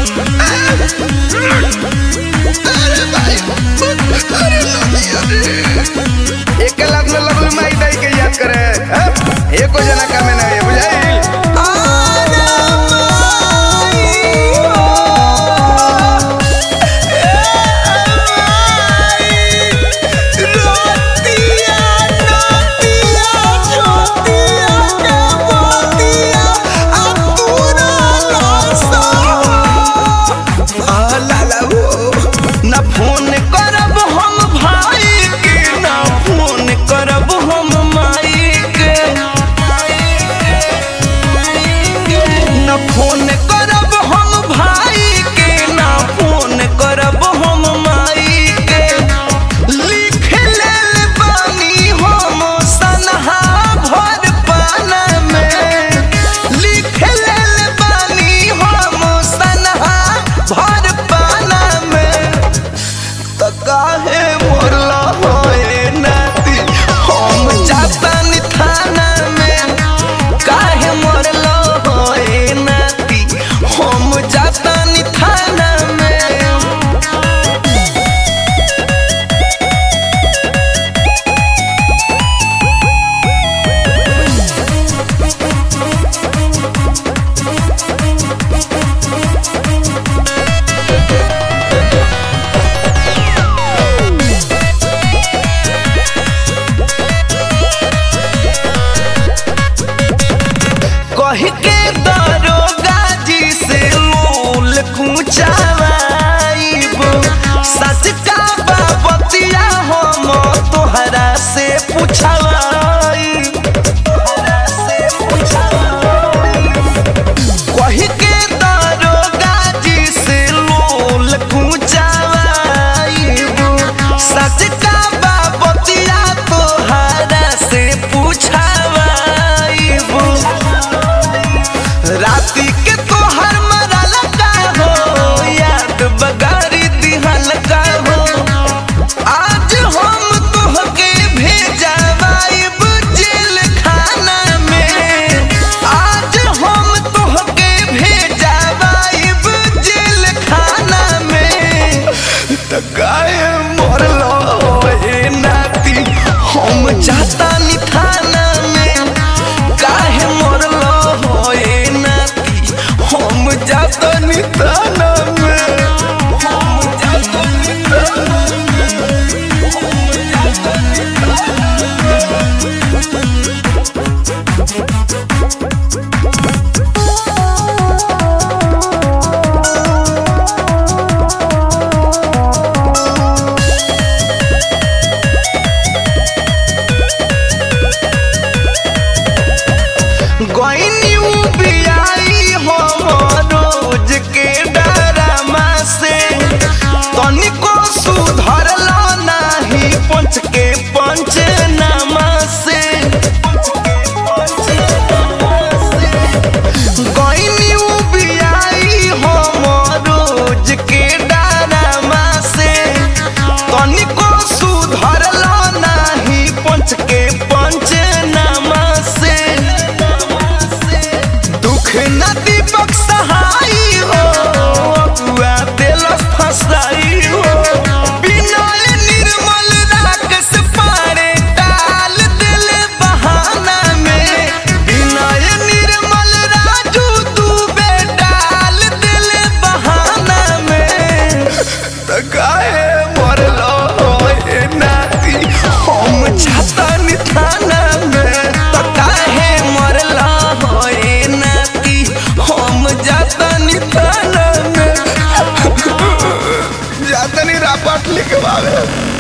अरे भाई अरे एक लाख में लगल माई दाई के याद करे एको जना कामे ना है बुझाई। कही के दरोगा जी से मूल पूछावाइबो सच का बाबतिया हम तोहरा से पूछावाई कही के दरोगा जी से मूल पूछावाइबो सच का बाबतिया तोहरा से पूछावाइबो राती के तोहर मरल का हो याद बगारी दिहल का हो आज हम तोहके भेजवाइब जेल खाना में आज हम तोहके भेजवाइब जेल खाना में त काहे मरलो ए नाती हम जाता नी थाना में काहे मरलो हम जाता नी थाना में हम जाता नी थाना में हम जाता नी गोइनी उबियाई हम रोज के डरामा से तनिको सुधरला नाही पंच के पंचनामा से गोइनी उबियाई हम रोज के डरामा से तनिको सुधरला नाही पंच के पंचनामा से दुख नदी बक्सहाई हो अगुआ दिलस फसाई हो बिना निर्मल राकस पारे डाल दिल बहाना में बिना निर्मल राजू दुबे डाल दिल बहाना में त काहे मरलो ए नाती हम जाता नी थाना में त काहे मरला ए नाती हम जाता नी थाना में जाता नहीं रापट लिखवावे।